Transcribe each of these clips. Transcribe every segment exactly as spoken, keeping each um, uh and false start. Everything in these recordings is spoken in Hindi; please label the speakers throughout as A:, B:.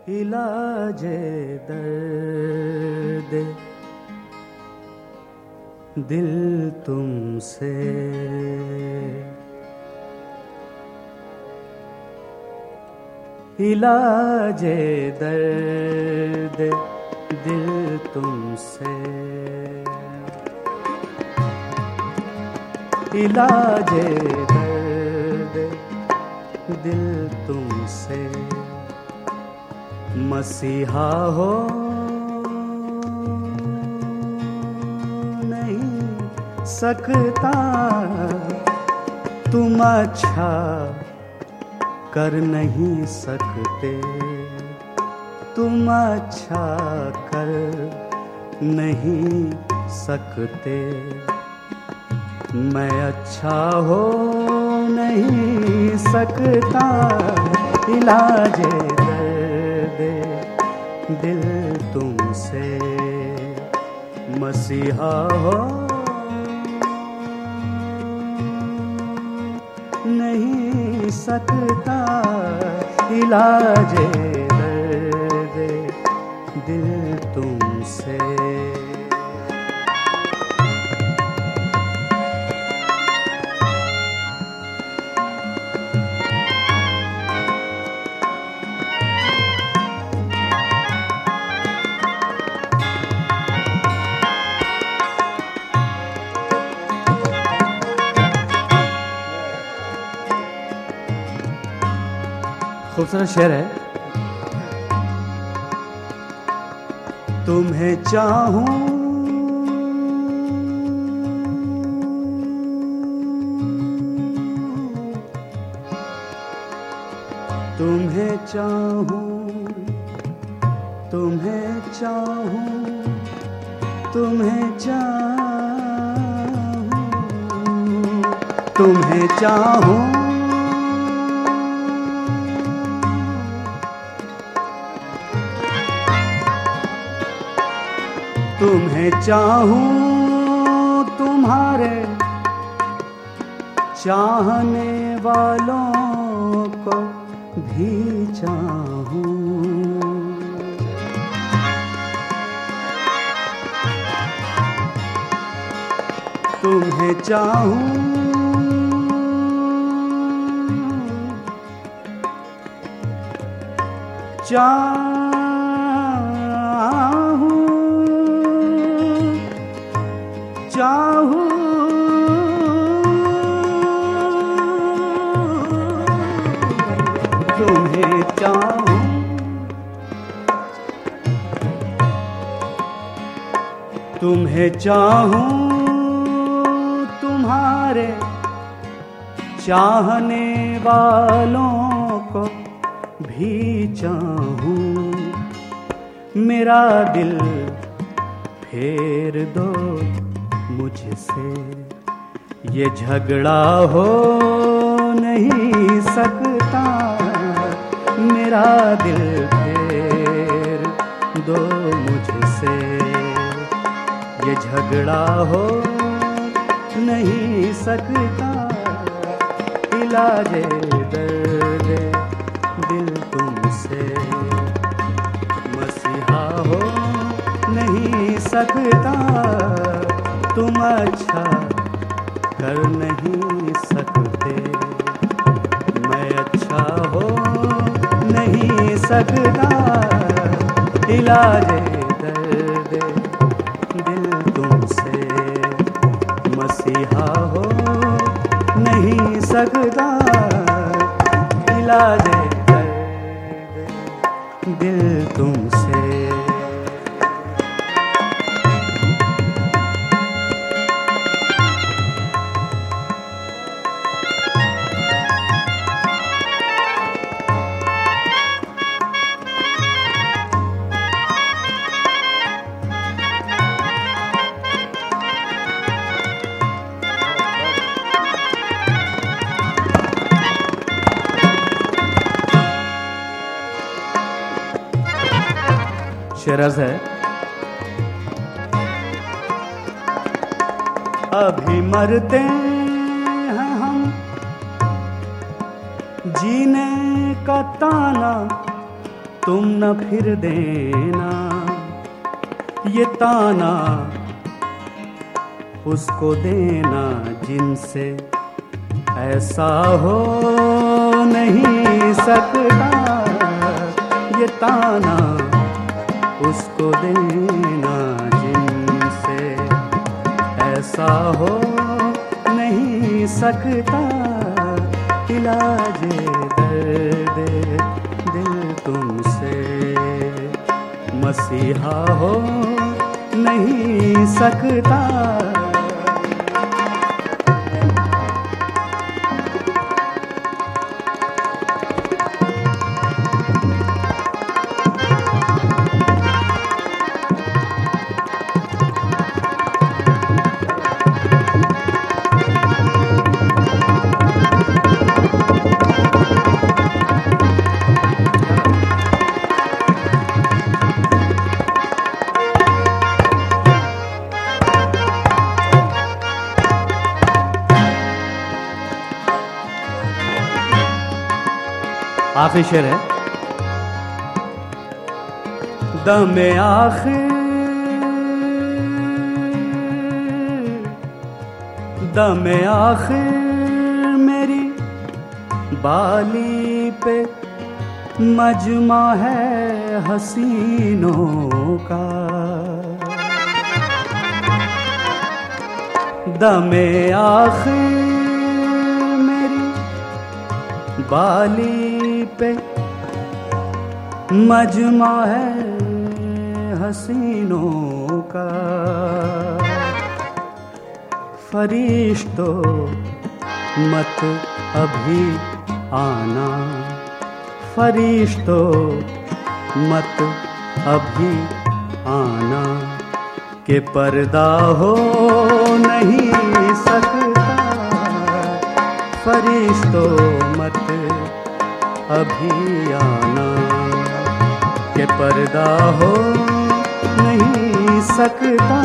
A: इलाजे दर्द दिल तुमसे, इलाजे दर्द दिल तुमसे, इलाजे दर्द दिल तुमसे, मसीहा हो नहीं सकता, तुम अच्छा कर नहीं सकते, तुम अच्छा कर नहीं सकते, मैं अच्छा हो नहीं सकता, इलाजे दर्द दिल तुमसे, मसीहा हो नहीं सकता, इलाजे दर्द दिल तुमसे। खूबसूरत शेर है। तुम्हें चाहूं तुम्हें चाहूं तुम्हें चाहूं तुम्हें चाहूं तुम्हें चाहूं तुम्हें चाहूं तुम्हारे चाहने वालों को भी चाहूं, तुम्हें चाहूं चाहूं चाहूं तुम्हें चाहूं तुम्हें चाहूं तुम्हारे चाहने वालों को भी चाहूं, मेरा दिल फेर दो मुझसे, ये झगड़ा हो नहीं सकता, मेरा दिल फेर दो मुझसे, ये झगड़ा हो नहीं सकता, इलाजे दर्द दिल तुमसे, मसीहा हो नहीं सकता, तुम अच्छा कर नहीं सकते, मैं अच्छा हो नहीं सकता, इलाजे दर्द दिल तुमसे, मसीहा हो नहीं सकता, इलाजे दर्द दिल तुमसे। शेरज है। अभी मरते हैं हम, जीने का ताना तुम न फिर देना। ये ताना उसको देना जिनसे ऐसा हो नहीं सकता। ये ताना उसको देना जिनसे ऐसा हो नहीं सकता। इलाज दर्द दिल तुमसे मसीहा हो नहीं सकता। आखिरी शेर है। दमे आखिर दमे आखिर मेरी बाली पे मजमा है हसीनों का। दमे आखिर मेरी बाली पे मजमा है हसीनों का। फरिश्तों मत अभी आना। फरिश्तों मत अभी आना के पर्दा हो नहीं सकता। फरिश्तों मत अभी आना के पर्दा हो नहीं सकता।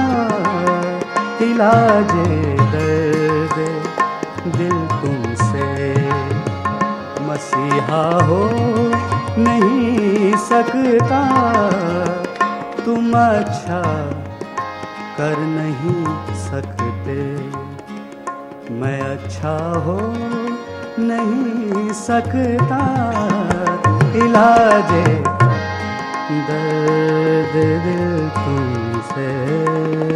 A: इलाज दर्द दिल तुमसे मसीहा हो नहीं सकता। तुम अच्छा कर नहीं सकते, मैं अच्छा हो नहीं सकता। इलाज दर्द दिल तुमसे